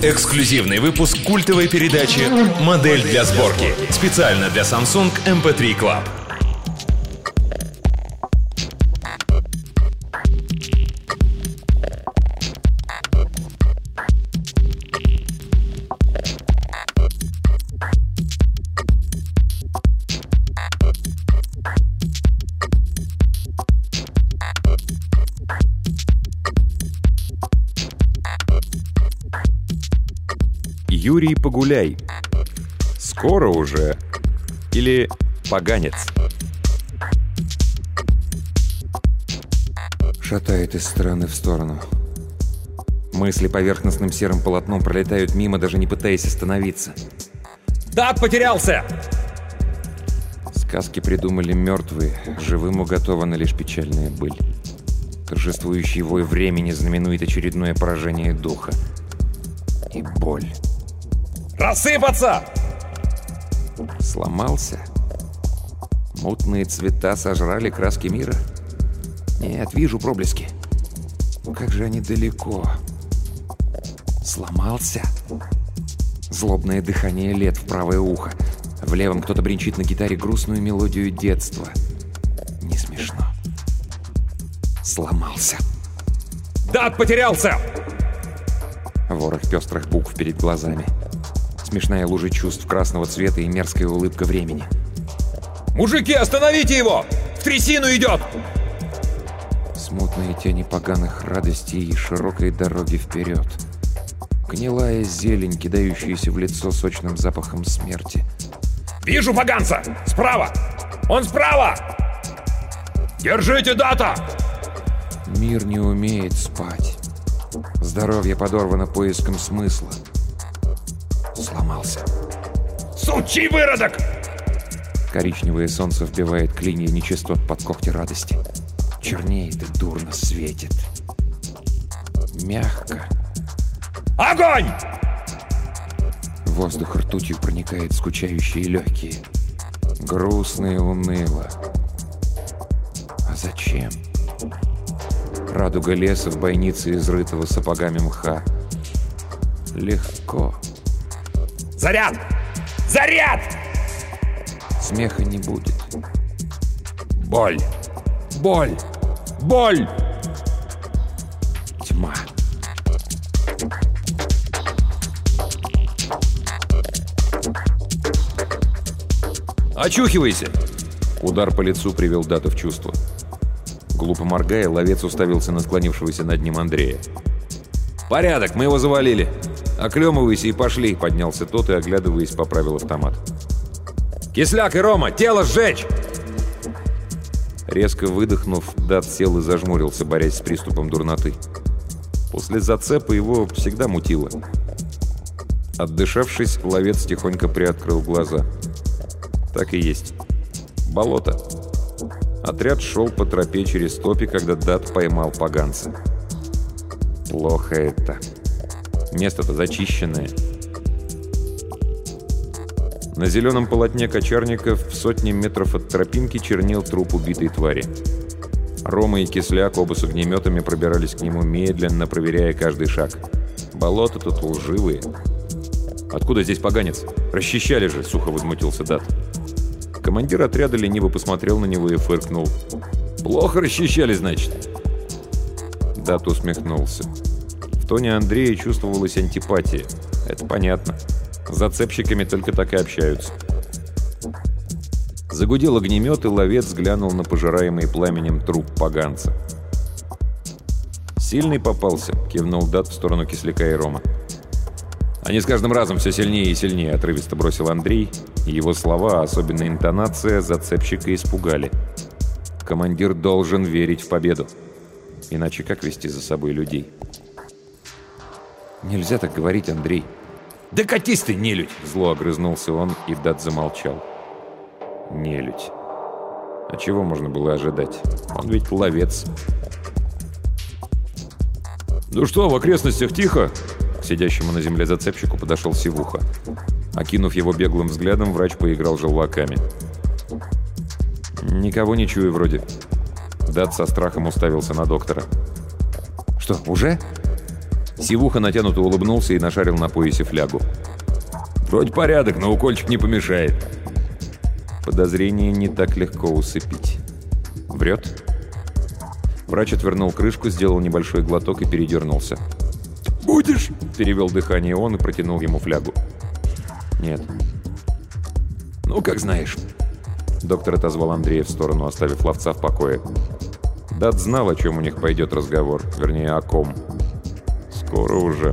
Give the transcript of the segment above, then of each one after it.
Эксклюзивный выпуск культовой передачи «Модель для сборки». Специально для Samsung MP3 Club. Юрий Погуляй. Скоро уже. Или поганец. Шатает из стороны в сторону. Мысли поверхностным серым полотном пролетают мимо, даже не пытаясь остановиться. Дат потерялся! Сказки придумали мертвые, живым уготована лишь печальная быль. Торжествующий вой времени знаменует очередное поражение духа. И боль. Рассыпаться! Сломался? Мутные цвета сожрали краски мира? Нет, вижу проблески. Но как же они далеко. Сломался? Злобное дыхание лет в правое ухо. В левом кто-то бренчит на гитаре грустную мелодию детства. Не смешно. Сломался. Дат потерялся! Ворох пестрых букв перед глазами. Смешная лужа чувств красного цвета и мерзкая улыбка времени. Мужики, остановите его! В трясину идет! Смутные тени поганых радостей и широкой дороги вперед. Гнилая зелень, кидающаяся в лицо сочным запахом смерти. Вижу поганца! Справа! Он справа! Держите, Дата! Мир не умеет спать. Здоровье подорвано поиском смысла. Сломался. Сучий выродок! Коричневое солнце вбивает клинья нечистот под когти радости. Чернеет и дурно светит. Мягко. Огонь! Воздух ртутью проникает в скучающие легкие. Грустно и уныло. А зачем? Радуга леса в бойнице, изрытого сапогами мха. Легко. Заряд! Заряд! Смеха не будет. Боль! Боль! Боль! Тьма. Очухивайся! Удар по лицу привел Дату в чувство. Глупо моргая, ловец уставился на склонившегося над ним Андрея. Порядок, мы его завалили. «Оклемывайся и пошли!» — поднялся тот и, оглядываясь, поправил автомат. Кисляк и Рома, тело сжечь! Резко выдохнув, Дат сел и зажмурился, борясь с приступом дурноты. После зацепа его всегда мутило. Отдышавшись, ловец тихонько приоткрыл глаза. Так и есть. Болото. Отряд шел по тропе через топи, когда Дат поймал поганца. Плохо это. Место-то зачищенное. На зеленом полотне кочарников в сотне метров от тропинки чернел труп убитой твари. Рома и Кисляк, оба с огнеметами, пробирались к нему медленно, проверяя каждый шаг. Болото тут лживые. «Откуда здесь поганец? Расчищали же!» — сухо возмутился Дат. Командир отряда лениво посмотрел на него и фыркнул. «Плохо расчищали, значит?» Дат усмехнулся. В тоне Андрея чувствовалась антипатия. Это понятно. С зацепщиками только так и общаются. Загудел огнемет, и ловец глянул на пожираемый пламенем труп поганца. «Сильный попался», — кивнул Дат в сторону Кисляка и Рома. «Они с каждым разом все сильнее и сильнее», — отрывисто бросил Андрей. Его слова, особенно интонация, зацепщика испугали. Командир должен верить в победу. Иначе как вести за собой людей? «Нельзя так говорить, Андрей». Да катись ты, нелюдь! Зло огрызнулся он, и Дат замолчал. Нелюдь. А чего можно было ожидать? Он ведь ловец. «Ну что, в окрестностях тихо?» К сидящему на земле зацепщику подошел Сивуха. Окинув его беглым взглядом, врач поиграл желваками. «Никого не чую вроде». Дат со страхом уставился на доктора. «Что, уже?» Сивуха натянуто улыбнулся и нашарил на поясе флягу. Вроде порядок, но укольчик не помешает. Подозрение не так легко усыпить. Врет? Врач отвернул крышку, сделал небольшой глоток и передернулся. «Будешь?» — перевел дыхание он и протянул ему флягу. «Нет». «Ну, как знаешь». Доктор отозвал Андрея в сторону, оставив ловца в покое. Дат знал, о чем у них пойдет разговор. Вернее, о ком. Скоро уже.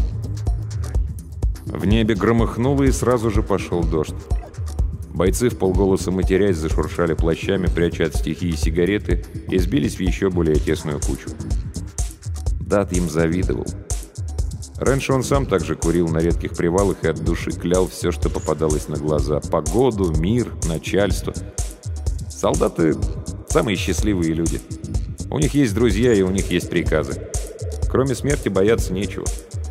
В небе громыхнуло, и сразу же пошел дождь. Бойцы, вполголоса матерясь, зашуршали плащами, пряча от стихии сигареты, и сбились в еще более тесную кучу. Дат им завидовал. Раньше он сам также курил на редких привалах и от души клял все, что попадалось на глаза. Погоду, мир, начальство. Солдаты – самые счастливые люди. У них есть друзья и у них есть приказы. Кроме смерти бояться нечего.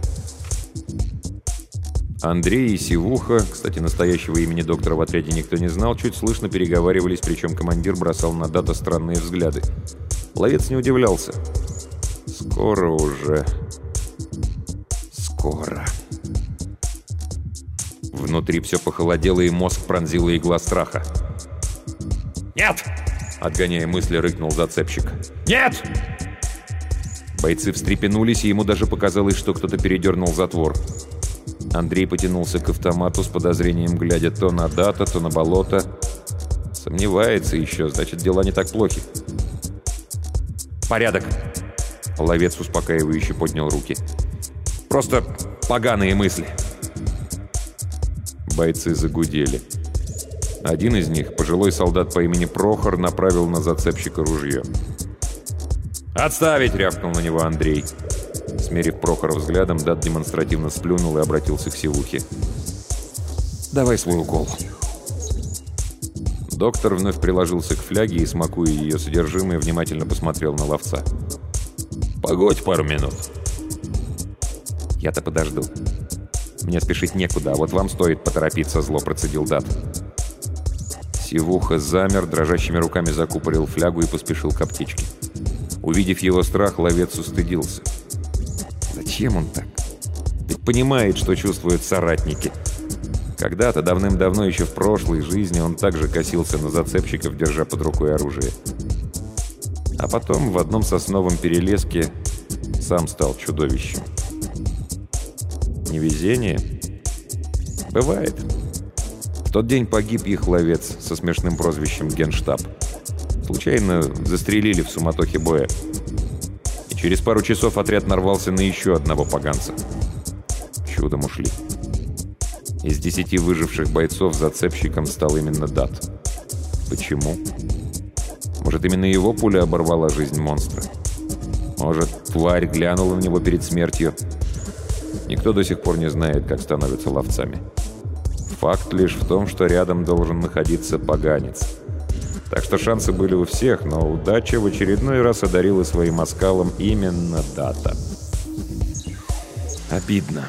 Андрей и Сивуха, кстати, настоящего имени доктора в отряде никто не знал, чуть слышно переговаривались, причем командир бросал на Дата странные взгляды. Ловец не удивлялся. Скоро уже... Скоро. Внутри все похолодело, и мозг пронзила игла страха. «Нет!» — отгоняя мысли, рыкнул зацепщик. «Нет!» Бойцы встрепенулись, и ему даже показалось, что кто-то передернул затвор. Андрей потянулся к автомату с подозрением, глядя то на Дата, то на болото. Сомневается еще, значит, дела не так плохи. «Порядок!» — ловец успокаивающе поднял руки. «Просто поганые мысли!» Бойцы загудели. Один из них, пожилой солдат по имени Прохор, направил на зацепщика ружье. «Отставить!» — рявкнул на него Андрей. Смерив Прохора взглядом, Дат демонстративно сплюнул и обратился к Сивухе. «Давай свой укол». Доктор вновь приложился к фляге и, смакуя ее содержимое, внимательно посмотрел на ловца. «Погодь пару минут». «Я-то подожду. Мне спешить некуда, а вот вам стоит поторопиться», — зло процедил Дат. Сивуха замер, дрожащими руками закупорил флягу и поспешил к аптечке. Увидев его страх, ловец устыдился. Зачем он так? Ведь понимает, что чувствуют соратники. Когда-то, давным-давно, еще в прошлой жизни, он также косился на зацепщиков, держа под рукой оружие. А потом в одном сосновом перелеске сам стал чудовищем. Невезение? Бывает. В тот день погиб их ловец со смешным прозвищем Генштаб. Случайно застрелили в суматохе боя. И через пару часов отряд нарвался на еще одного поганца. Чудом ушли. Из 10 выживших бойцов зацепщиком стал именно Дат. Почему? Может, именно его пуля оборвала жизнь монстра? Может, тварь глянула на него перед смертью? Никто до сих пор не знает, как становятся ловцами. Факт лишь в том, что рядом должен находиться поганец. Так что шансы были у всех, но удача в очередной раз одарила своим оскалом именно Дата. Обидно.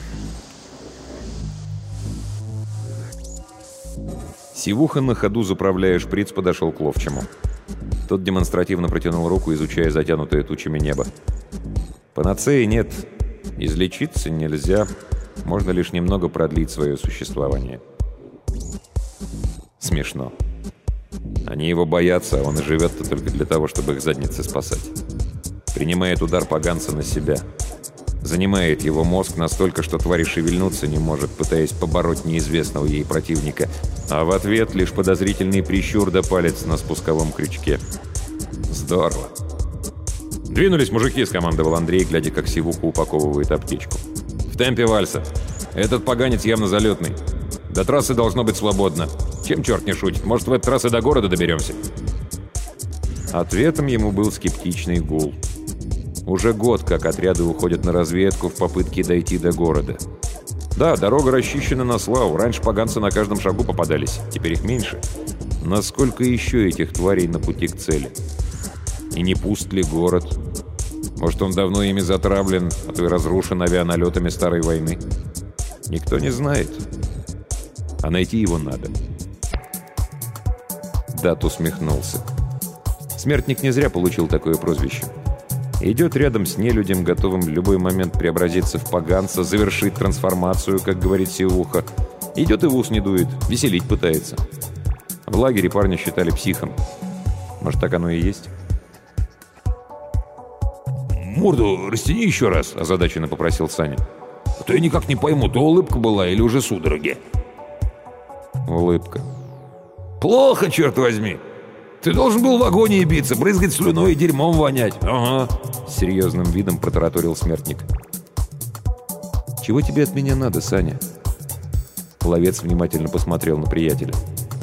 Сивуха на ходу, заправляя шприц, подошел к ловчему. Тот демонстративно протянул руку, изучая затянутое тучами небо. Панацеи нет. Излечиться нельзя. Можно лишь немного продлить свое существование. Смешно. Они его боятся, а он и живет-то только для того, чтобы их задницы спасать. Принимает удар поганца на себя. Занимает его мозг настолько, что тварь шевельнуться не может, пытаясь побороть неизвестного ей противника. А в ответ лишь подозрительный прищур да палец на спусковом крючке. Здорово. «Двинулись, мужики!» — скомандовал Андрей, глядя, как Сивуха упаковывает аптечку. «В темпе вальса. Этот поганец явно залетный. До трассы должно быть свободно. Чем черт не шутит? Может, в этот раз и до города доберемся?» Ответом ему был скептичный гул. Уже год, как отряды уходят на разведку в попытке дойти до города. Да, дорога расчищена на славу. Раньше поганцы на каждом шагу попадались. Теперь их меньше. Насколько еще этих тварей на пути к цели? И не пуст ли город? Может, он давно ими затравлен, а то и разрушен авианалетами старой войны? Никто не знает. А найти его надо. Дат усмехнулся. Смертник не зря получил такое прозвище. Идет рядом с нелюдем, готовым в любой момент преобразиться в поганца, завершить трансформацию, как говорит Сивуха. Идет и в ус не дует, веселить пытается. В лагере парня считали психом. Может, так оно и есть? «Морду растяни еще раз», — озадаченно попросил Саня. «А то я никак не пойму, то улыбка была или уже судороги». Улыбка. «Плохо, черт возьми! Ты должен был в агонии биться, брызгать слюной и дерьмом вонять. Ага». С серьезным видом протараторил смертник. «Чего тебе от меня надо, Саня?» Ловец внимательно посмотрел на приятеля.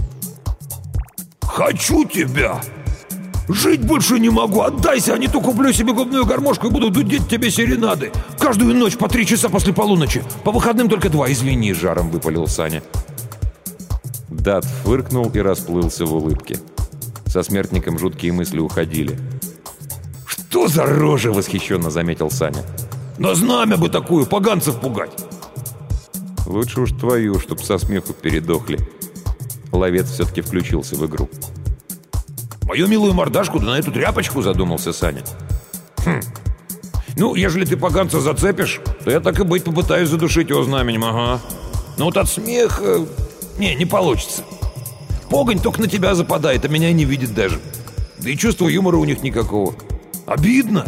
«Хочу тебя! Жить больше не могу! Отдайся, а не то куплю себе губную гармошку и буду дудеть тебе серенады! Каждую ночь по 3 часа после полуночи! По выходным только 2, извини!» — жаром выпалил Саня. Дат фыркнул и расплылся в улыбке. Со смертником жуткие мысли уходили. «Что за рожа!» — Восхищенно заметил Саня. «На знамя бы такую, поганцев пугать!» «Лучше уж твою, чтоб со смеху передохли». Ловец все-таки включился в игру. «Мою милую мордашку, да на эту тряпочку!» — задумался Саня. «Ну, ежели ты поганца зацепишь, то я так и быть попытаюсь задушить его знаменем, ага. Но вот от смеха... не получится. Погонь только на тебя западает, а меня не видит даже. Да и чувства юмора у них никакого. Обидно!»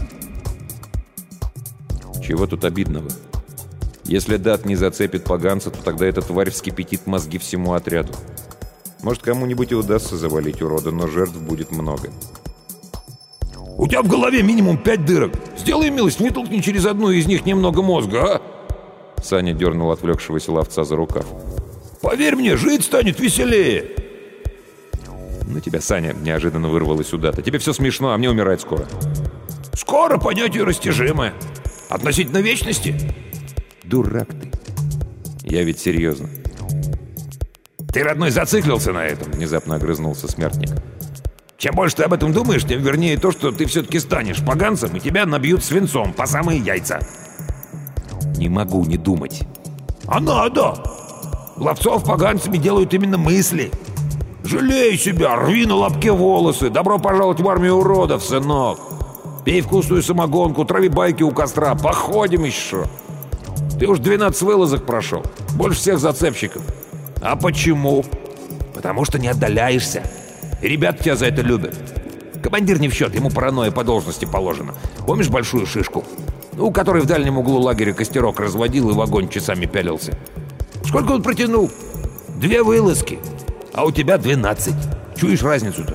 Чего тут обидного? Если Дат не зацепит поганца, то тогда эта тварь вскипятит мозги всему отряду. Может, кому-нибудь и удастся завалить урода, но жертв будет много. «У тебя в голове минимум 5 дырок. Сделай милость, вытолкни через одну из них немного мозга, а?» Саня дернул отвлекшегося ловца за рукав. «Поверь мне, жить станет веселее!» «Ну тебя, Саня!» — неожиданно вырвалось у Дата. «Тебе все смешно, а мне умирать скоро». «Скоро понятие растяжимое. Относительно вечности?» «Дурак ты! Я ведь серьезно». «Ты, родной, зациклился на этом!» — внезапно огрызнулся смертник. «Чем больше ты об этом думаешь, тем вернее то, что ты все-таки станешь поганцем, и тебя набьют свинцом по самые яйца». «Не могу не думать». «А надо! Ловцов поганцами делают именно мысли. Жалей себя, рви на лобке волосы, добро пожаловать в армию уродов, сынок. Пей вкусную самогонку, трави байки у костра, походим еще. Ты уж 12 вылазок прошел, больше всех зацепщиков. А почему? Потому что не отдаляешься. И ребята тебя за это любят. Командир не в счет, ему паранойя по должности положена. Помнишь большую шишку? Ну, который в дальнем углу лагеря костерок разводил и в огонь часами пялился. Сколько он протянул? 2 вылазки. А у тебя 12. Чуешь разницу-то?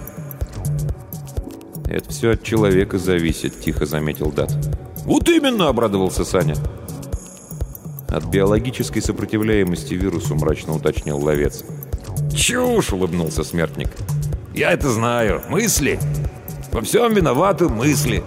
«Это все от человека зависит», — тихо заметил Дат. «Вот именно!» — обрадовался Саня. «От биологической сопротивляемости вирусу», — мрачно уточнил ловец. «Чушь!» — улыбнулся смертник. «Я это знаю. Мысли. Во всем виноваты мысли».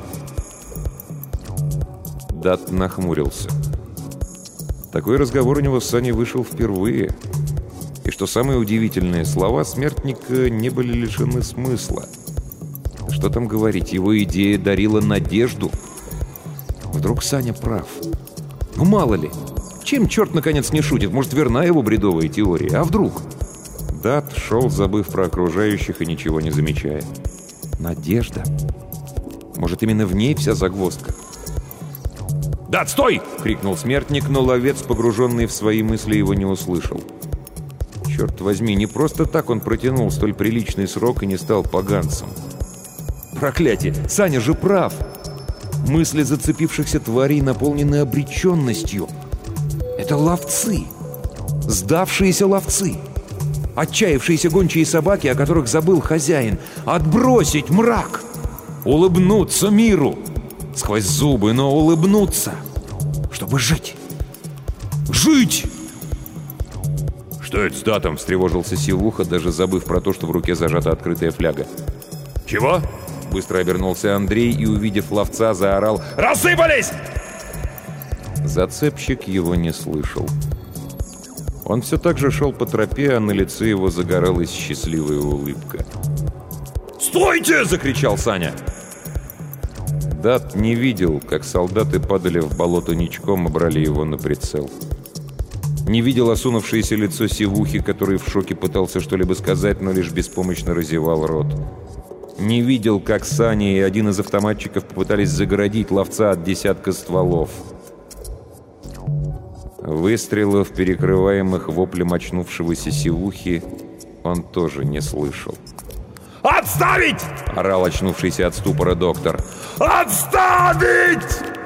Дат нахмурился. Такой разговор у него с Саней вышел впервые. И что самое удивительное, слова смертника не были лишены смысла. Что там говорить, его идея дарила надежду. Вдруг Саня прав. Ну мало ли, чем черт наконец не шутит, может верна его бредовая теория, а вдруг? Дат шел, забыв про окружающих и ничего не замечая. Надежда. Может, именно в ней вся загвоздка? «Дат, стой!» — крикнул смертник, но ловец, погруженный в свои мысли, его не услышал. Черт возьми, не просто так он протянул столь приличный срок и не стал поганцем. Проклятие! Саня же прав! Мысли зацепившихся тварей наполнены обреченностью. Это ловцы! Сдавшиеся ловцы! Отчаявшиеся гончие собаки, о которых забыл хозяин. Отбросить мрак! Улыбнуться миру! Сквозь зубы, но улыбнуться! Чтобы жить! Жить! «Что это с Датом?» — встревожился Сивуха, даже забыв про то, что в руке зажата открытая фляга. «Чего?» Быстро обернулся Андрей и, увидев ловца, заорал: «Рассыпались!» Зацепщик его не слышал. Он все так же шел по тропе, а на лице его загоралась счастливая улыбка. «Стойте!» — закричал Саня. Дат не видел, как солдаты падали в болото ничком и брали его на прицел. Не видел осунувшееся лицо Сивухи, который в шоке пытался что-либо сказать, но лишь беспомощно разевал рот. Не видел, как Саня и один из автоматчиков попытались загородить ловца от десятка стволов. Выстрелов, перекрываемых воплем очнувшегося сивухи, он тоже не слышал. «Отставить!» — орал очнувшийся от ступора доктор. «Отставить!»